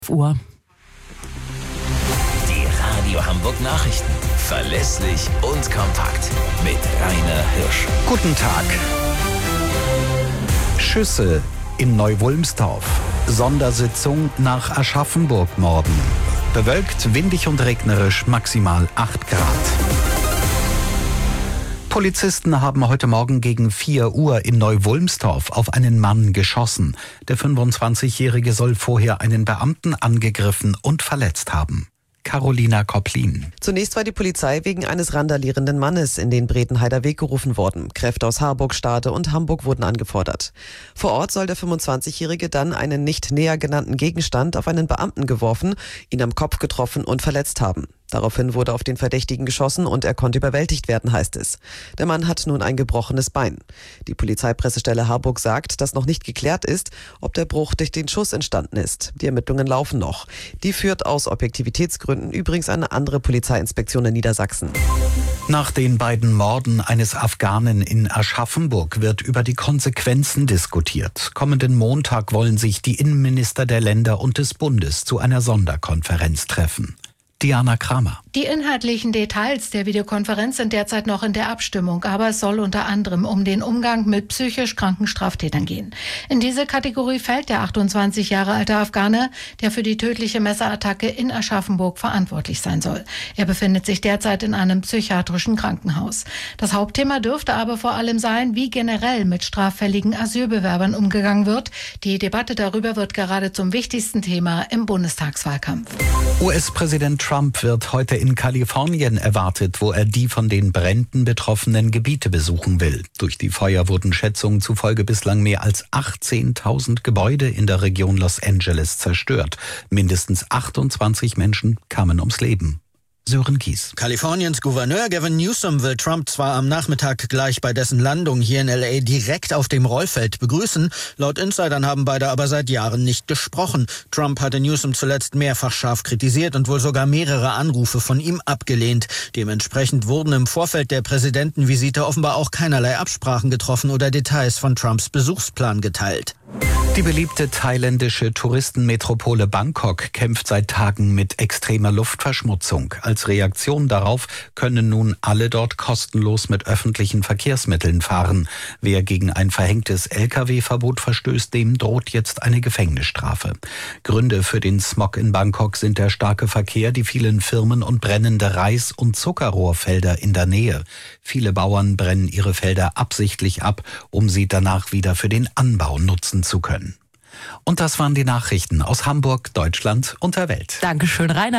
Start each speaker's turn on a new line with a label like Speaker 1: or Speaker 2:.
Speaker 1: Uhr.
Speaker 2: Die Radio Hamburg Nachrichten. Verlässlich und kompakt. Mit Rainer Hirsch.
Speaker 3: Guten Tag. Schüsse in Neu-Wulmstorf. Sondersitzung nach Aschaffenburg-Morden. Bewölkt, windig und regnerisch, maximal 8 Grad. Polizisten haben heute Morgen gegen 4 Uhr in Neu-Wulmstorf auf einen Mann geschossen. Der 25-Jährige soll vorher einen Beamten angegriffen und verletzt haben. Carolina Kopplin.
Speaker 4: Zunächst war die Polizei wegen eines randalierenden Mannes in den Bredenheider Weg gerufen worden. Kräfte aus Harburg, Stade und Hamburg wurden angefordert. Vor Ort soll der 25-Jährige dann einen nicht näher genannten Gegenstand auf einen Beamten geworfen, ihn am Kopf getroffen und verletzt haben. Daraufhin wurde auf den Verdächtigen geschossen und er konnte überwältigt werden, heißt es. Der Mann hat nun ein gebrochenes Bein. Die Polizeipressestelle Harburg sagt, dass noch nicht geklärt ist, ob der Bruch durch den Schuss entstanden ist. Die Ermittlungen laufen noch. Die führt aus Objektivitätsgründen übrigens eine andere Polizeiinspektion in Niedersachsen.
Speaker 3: Nach den beiden Morden eines Afghanen in Aschaffenburg wird über die Konsequenzen diskutiert. Kommenden Montag wollen sich die Innenminister der Länder und des Bundes zu einer Sonderkonferenz treffen. Diana Kramer.
Speaker 5: Die inhaltlichen Details der Videokonferenz sind derzeit noch in der Abstimmung, aber es soll unter anderem um den Umgang mit psychisch kranken Straftätern gehen. In diese Kategorie fällt der 28 Jahre alte Afghane, der für die tödliche Messerattacke in Aschaffenburg verantwortlich sein soll. Er befindet sich derzeit in einem psychiatrischen Krankenhaus. Das Hauptthema dürfte aber vor allem sein, wie generell mit straffälligen Asylbewerbern umgegangen wird. Die Debatte darüber wird gerade zum wichtigsten Thema im Bundestagswahlkampf.
Speaker 3: US-Präsident Trump wird heute in Kalifornien erwartet, wo er die von den Bränden betroffenen Gebiete besuchen will. Durch die Feuer wurden Schätzungen zufolge bislang mehr als 18.000 Gebäude in der Region Los Angeles zerstört. Mindestens 28 Menschen kamen ums Leben. Sören Kies.
Speaker 6: Kaliforniens Gouverneur Gavin Newsom will Trump zwar am Nachmittag gleich bei dessen Landung hier in L.A. direkt auf dem Rollfeld begrüßen. Laut Insidern haben beide aber seit Jahren nicht gesprochen. Trump hatte Newsom zuletzt mehrfach scharf kritisiert und wohl sogar mehrere Anrufe von ihm abgelehnt. Dementsprechend wurden im Vorfeld der Präsidentenvisite offenbar auch keinerlei Absprachen getroffen oder Details von Trumps Besuchsplan geteilt.
Speaker 3: Die beliebte thailändische Touristenmetropole Bangkok kämpft seit Tagen mit extremer Luftverschmutzung. Als Reaktion darauf können nun alle dort kostenlos mit öffentlichen Verkehrsmitteln fahren. Wer gegen ein verhängtes Lkw-Verbot verstößt, dem droht jetzt eine Gefängnisstrafe. Gründe für den Smog in Bangkok sind der starke Verkehr, die vielen Firmen und brennende Reis- und Zuckerrohrfelder in der Nähe. Viele Bauern brennen ihre Felder absichtlich ab, um sie danach wieder für den Anbau nutzen zu können. Und das waren die Nachrichten aus Hamburg, Deutschland und der Welt.
Speaker 1: Dankeschön, Rainer.